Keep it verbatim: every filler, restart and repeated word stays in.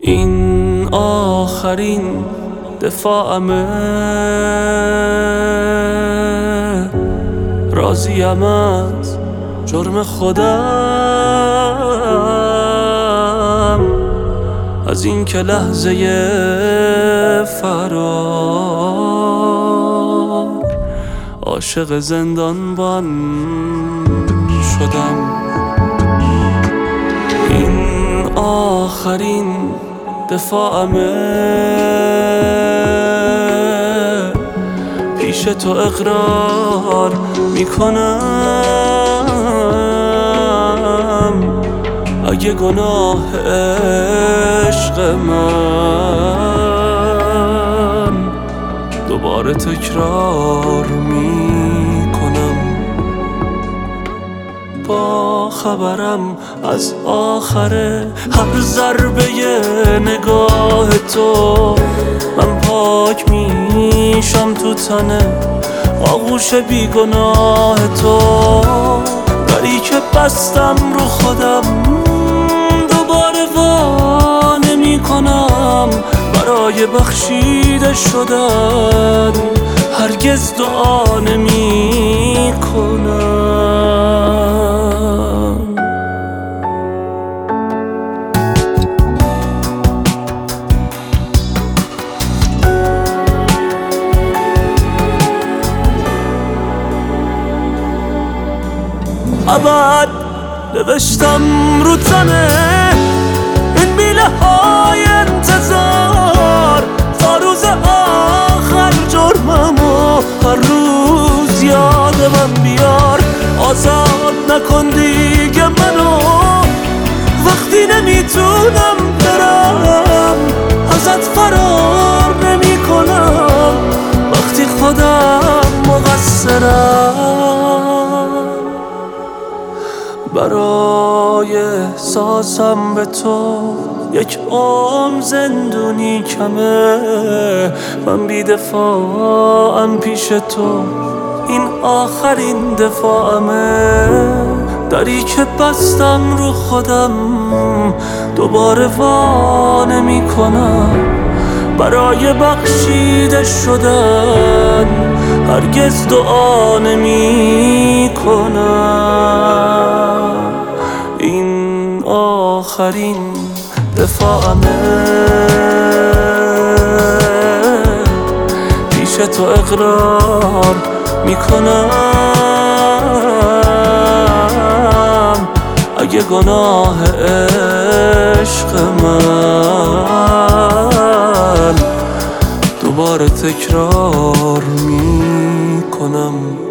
این آخرین دفاعمه، راضیم از جرم خودم، از این که لحظه فرار عاشق زندانبان شدم. این آخرین دفاعمه، پیش تو اقرار میکنم، اگه گناه عشق من دوباره تکرار میکنم. با خبرم از آخر هر ضربه نگاه تو، من پاک میشم تو تنه آغوش بیگناه تو. دری که بستم رو خودم دوباره وا نمی کنم، برای بخشیده شدن هرگز دعا نمی کنم. ابد نوشتم رو تنه این میله های انتظار، تا روز آخر جرممو هر روز یاد من بیار. آزاد نکن دیگه منو وقتی نمیتونم برم، ازت فرار نمی کنم وقتی خودم مقصرم. برای احساسم به تو یک عمر زندونی کمه، من بی دفاعم پیش تو، این آخرین دفاعمه. دری که بستم رو خودم دوباره وا نمی کنم، برای بخشیده شدن هرگز دعا نمی کنم. این آخرین دفاعمه، پیش تو اقرار میکنم، اگه گناه عشق من دوباره تکرار میکنم.